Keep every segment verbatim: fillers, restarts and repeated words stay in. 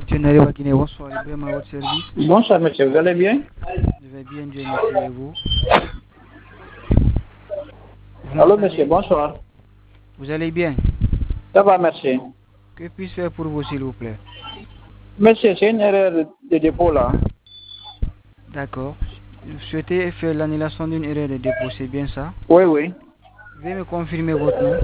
Monsieur Nareva Guinée, bonsoir, Ibrahim à votre service. Bonsoir monsieur, vous allez bien? Je vais bien, Dieu merci, et vous? Vous Allô monsieur, bonsoir. Vous allez bien? Ça va, merci. Que puis-je faire pour vous, s'il vous plaît? Monsieur, c'est une erreur de dépôt là. D'accord. Vous souhaitez faire l'annulation d'une erreur de dépôt, c'est bien ça? Oui, oui. Veuillez me confirmer votre nom.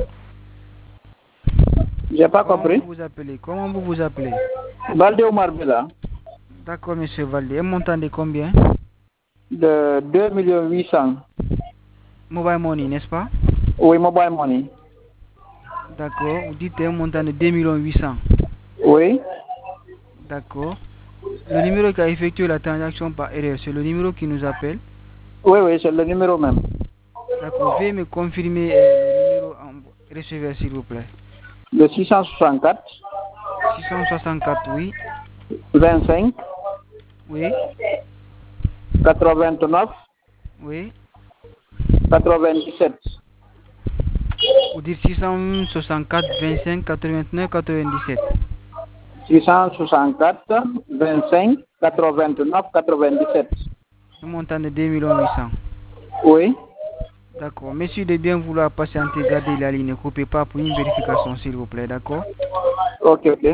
J'ai pas Comment compris. vous vous appelez? Comment vous vous appelez? Balde Omar Bella. D'accord, monsieur Valdé. Un montant de combien? De deux millions huit cents. Mobile money, n'est-ce pas? Oui, mobile money. D'accord. Vous dites un montant de deux millions huit cents. Oui. D'accord. Le numéro qui a effectué la transaction par erreur, c'est le numéro qui nous appelle? Oui, oui, c'est le numéro même. D'accord. Veuillez me confirmer euh, le numéro en receveur, s'il vous plaît. Le six cent soixante-quatre. six cent soixante-quatre, oui. vingt-cinq. Oui. quatre-vingt-neuf. Oui. quatre-vingt-dix-sept. Vous dites six cent soixante-quatre, vingt-cinq, quatre-vingt-neuf, quatre-vingt-dix-sept. six cent soixante-quatre, vingt-cinq, quatre-vingt-neuf, quatre-vingt-dix-sept. Un montant de deux millions huit cents. Oui. D'accord. Monsieur de bien vouloir patienter, garder la ligne. Ne coupez pas pour une vérification, s'il vous plaît. D'accord. Ok, ok.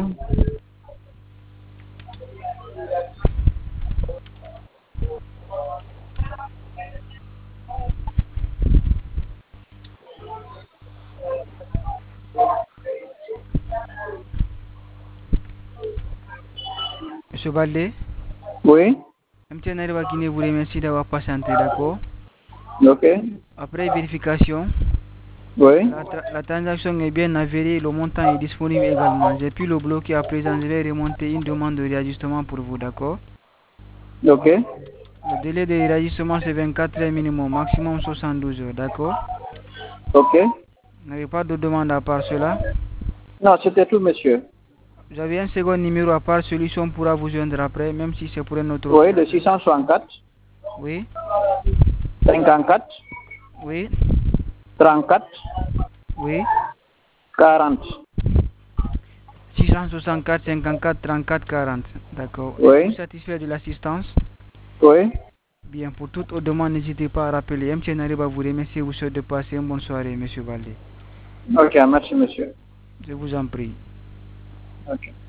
Monsieur Valdé, Oui. M T N Nareva Guinée vous remercie d'avoir patienté. D'accord. Ok. Après vérification, Oui. la, tra la transaction est bien avérée. Le montant est disponible également. J'ai pu le bloquer à présent. Je vais remonter une demande de réajustement pour vous. D'accord. Ok. Le délai de réajustement c'est vingt-quatre heures minimum, maximum soixante-douze heures. D'accord. Ok. Vous n'avez pas de demande à part cela? Non, c'était tout, monsieur. Vous avez un second numéro à part celui-ci, on pourra vous joindre après, même si c'est pour un autre Oui, le opérateur. six cent soixante-quatre. Oui. cinquante-quatre. Oui. trente-quatre. Oui. quarante. six cent soixante-quatre, cinquante-quatre, trente-quatre, quarante. D'accord. Êtes-vous Oui. satisfait de l'assistance? Oui. Bien, pour toute autre demande, n'hésitez pas à rappeler. M T N Nareva vous remercie et vous souhaite de passer une bonne soirée, monsieur Valdé. Ok, merci, monsieur. Je vous en prie. Ok.